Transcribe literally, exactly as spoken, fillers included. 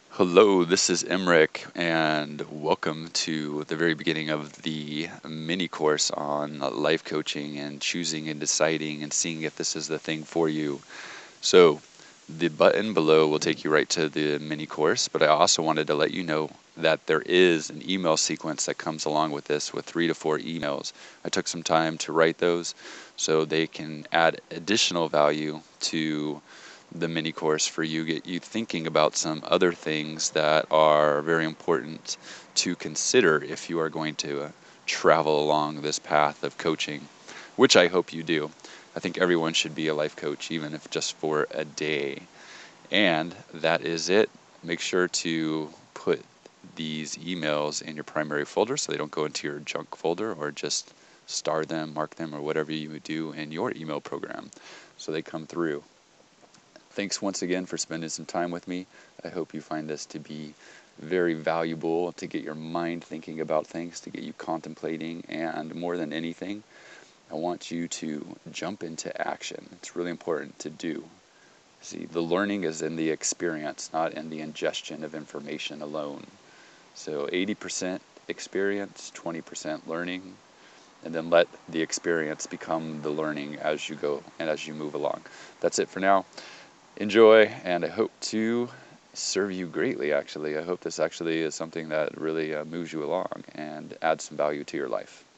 Hello, this is Emric, and welcome to the very beginning of the mini course on life coaching and choosing and deciding and seeing if this is the thing for you. So, the button below will take you right to the mini course, but I also wanted to let you know that there is an email sequence that comes along with this with three to four emails. I took some time to write those so they can add additional value to the mini course for you, get you thinking about some other things that are very important to consider if you are going to uh, travel along this path of coaching, which I hope you do. I think everyone should be a life coach, even if just for a day. And that is it. Make sure to put these emails in your primary folder so they don't go into your junk folder, or just star them, mark them, or whatever you would do in your email program so they come through. Thanks once again for spending some time with me. I hope you find this to be very valuable to get your mind thinking about things, to get you contemplating, and more than anything, I want you to jump into action. It's really important to do. See, the learning is in the experience, not in the ingestion of information alone. So eighty percent experience, twenty percent learning, and then let the experience become the learning as you go and as you move along. That's it for now. Enjoy, and I hope to serve you greatly, actually. I hope this actually is something that really uh, moves you along and adds some value to your life.